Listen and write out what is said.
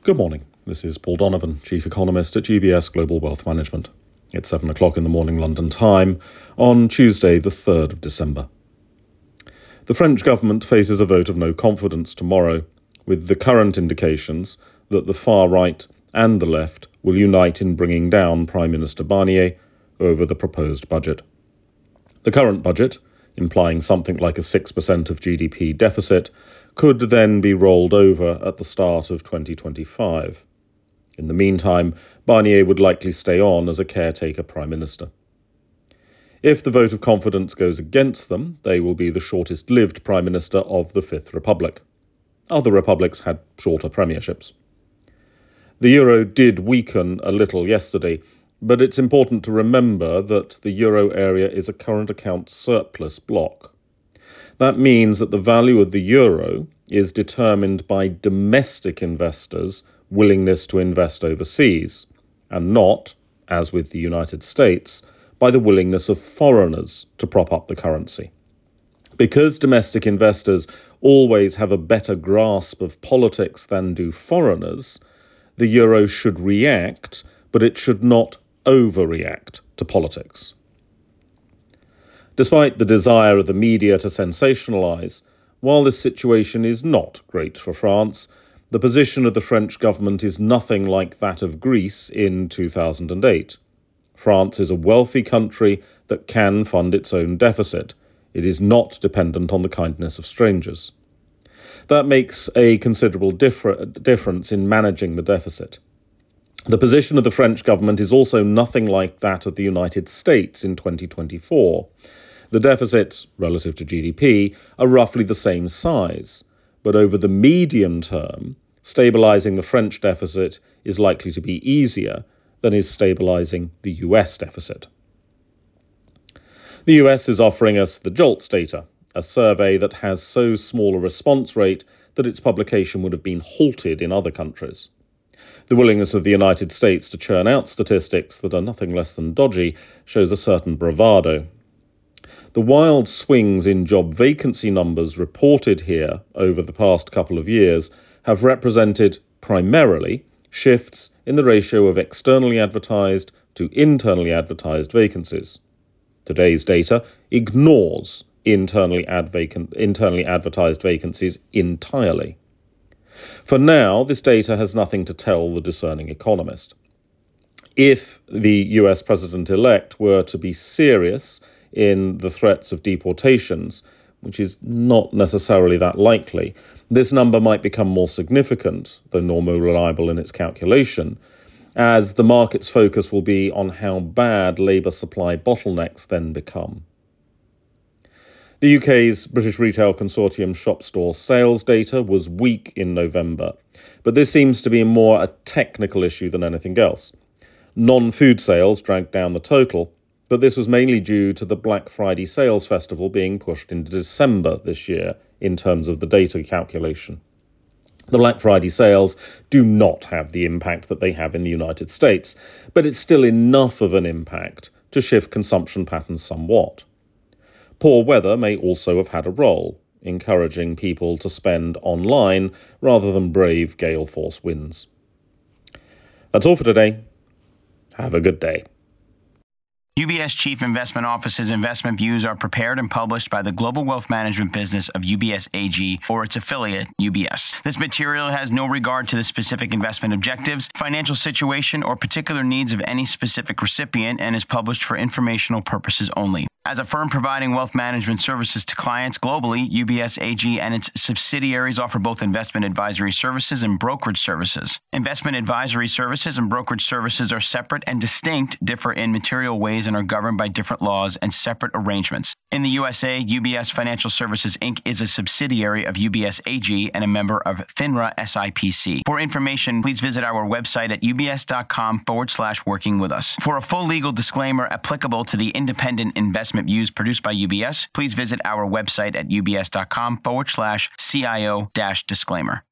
Good morning. This is Paul Donovan, Chief Economist at UBS Global Wealth Management. It's 7 o'clock in the morning London time on Tuesday, the 3rd of December. The French government faces a vote of no confidence tomorrow, with the current indications that the far right and the left will unite in bringing down Prime Minister Barnier over the proposed budget. The current budget, implying something like a 6% of GDP deficit, could then be rolled over at the start of 2025. In the meantime, Barnier would likely stay on as a caretaker Prime Minister. If the vote of confidence goes against them, they will be the shortest-lived Prime Minister of the Fifth Republic. Other republics had shorter premierships. The euro did weaken a little yesterday, but it's important to remember that the euro area is a current account surplus bloc. That means that the value of the euro is determined by domestic investors' willingness to invest overseas, and not, as with the United States, by the willingness of foreigners to prop up the currency. Because domestic investors always have a better grasp of politics than do foreigners, the euro should react, but it should not overreact to politics. Despite the desire of the media to sensationalise, while this situation is not great for France, the position of the French government is nothing like that of Greece in 2008. France is a wealthy country that can fund its own deficit. It is not dependent on the kindness of strangers. That makes a considerable difference in managing the deficit. The position of the French government is also nothing like that of the United States in 2024. The deficits, relative to GDP, are roughly the same size, but over the medium term, stabilising the French deficit is likely to be easier than is stabilising the US deficit. The US is offering us the JOLTS data, a survey that has so small a response rate that its publication would have been halted in other countries. The willingness of the United States to churn out statistics that are nothing less than dodgy shows a certain bravado. The wild swings in job vacancy numbers reported here over the past couple of years have represented primarily shifts in the ratio of externally advertised to internally advertised vacancies. Today's data ignores internally advertised vacancies entirely. For now, this data has nothing to tell the discerning economist. If the US president-elect were to be serious in the threats of deportations, which is not necessarily that likely, this number might become more significant, though not more reliable in its calculation, as the market's focus will be on how bad labour supply bottlenecks then become. The UK's British Retail Consortium shop store sales data was weak in November, but this seems to be more a technical issue than anything else. Non-food sales dragged down the total, but this was mainly due to the Black Friday sales festival being pushed into December this year in terms of the data calculation. The Black Friday sales do not have the impact that they have in the United States, but it's still enough of an impact to shift consumption patterns somewhat. Poor weather may also have had a role, encouraging people to spend online rather than brave gale force winds. That's all for today. Have a good day. UBS Chief Investment Office's investment views are prepared and published by the global wealth management business of UBS AG or its affiliate, UBS. This material has no regard to the specific investment objectives, financial situation, or particular needs of any specific recipient and is published for informational purposes only. As a firm providing wealth management services to clients globally, UBS AG and its subsidiaries offer both investment advisory services and brokerage services. Investment advisory services and brokerage services are separate and distinct, differ in material ways, and are governed by different laws and separate arrangements. In the USA, UBS Financial Services Inc. is a subsidiary of UBS AG and a member of FINRA SIPC. For information, please visit our website at ubs.com/working with us. For a full legal disclaimer applicable to the independent investment views produced by UBS, please visit our website at ubs.com/CIO-disclaimer.